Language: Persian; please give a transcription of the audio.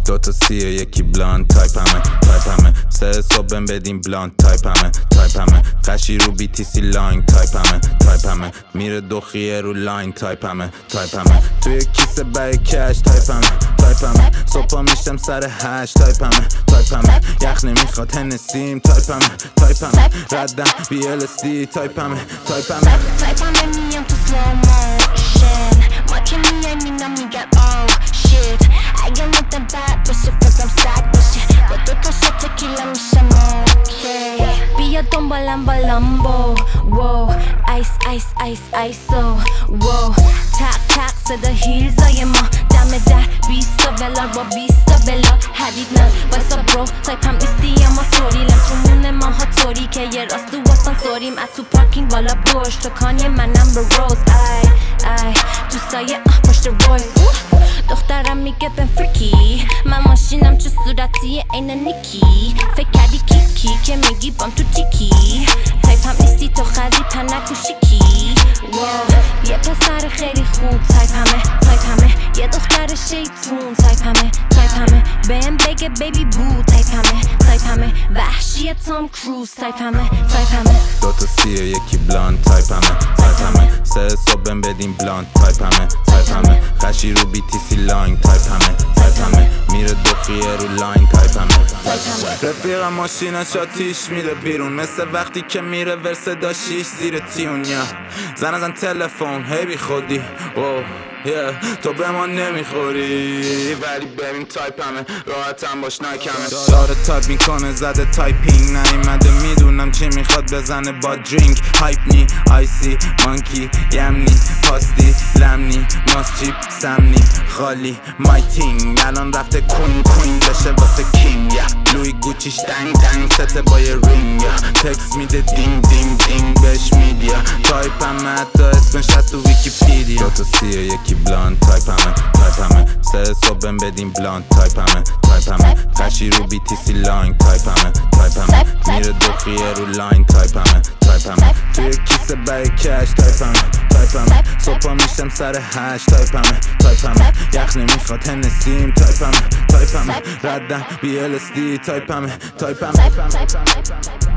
دوتا سیه یکی بلاند تایپمه سه صبح بدیم بلاند تایپمه قشی رو BTC لاین تایپمه میره دوخیه رو لاین تایپمه توی کیسه بای کش تایپمه صبح میشتم سر هش تایپمه یخ نمیخواد هنسیم تایپمه ردم BLSD تایپمه میام تو slow motion ما که میایم اینا میگن oh shit اگه ندم بد باشه فکرم سگ باشه با دوتا شت تکیلا میشم اوکی بیا دنبالم با لامبو wow ice ایسو wow تق صدا هیلزای ما دم در 20 ولار با 20 بلا حدید نه وایسا برو تایپم ایستی اما طوری لنسرمون ماها طوری که یه راست تو آسانسوریم از تو پارکینگ بالا برش تو کانی منم به روز ای تو سایه پشت رویز دخترم میگه بن فریکی من ماشینم چه صورتی این نیکی فکر کردی کیکی که میگی بام تو تیکی تایپم نیستی تو خزی پنک و شیکی یه پسر خیلی خوب تایپمه یه دختر شیطون تایپمه بهم بگه بیبی بو تایپمه وحشی تام کروز تایپمه دوتا سیه یکی بلاند تایپمه سه صبح بدیم بلاند تایپمه قشی رو BTC لاین تایپمه میره دوخیه رو لاین تایپمه رفیقم ماشینش آتیش میره بیرون مثل وقتی که میره ورسدا شیش زیر تیونیا زن تلفن هی بی خودی تو به ما نمیخوری ولی ببین تایپمه راحتم باش نکمه داره تایپ میکنه زده تایپینگ نیومده میدونم چی میخواد بزنه با درینک هایپ نی آیسی مانکی یمنی پاستی لمنی ماسچیپ سمنی خالی مایتینگ الان رفته کوین بشه واسه کینگ لوی گوچیش دنگ سته با یه رینگ تکس میده دینگ بهش میدیا تایپمه حتی اسمش هست تو ویکیپیدیا دوتا سیه یکی بلاند تایپمه سه صبح بدیم بلاند تایپمه قشی رو BTC لاین تایپمه میره دوخیه رو لاین تایپمه توی کیسه بای کش تایپمه صبح میشتم سر هش تایپمه یخ نمیخواد هنسیم تایپمه ردم BLSD تایپمه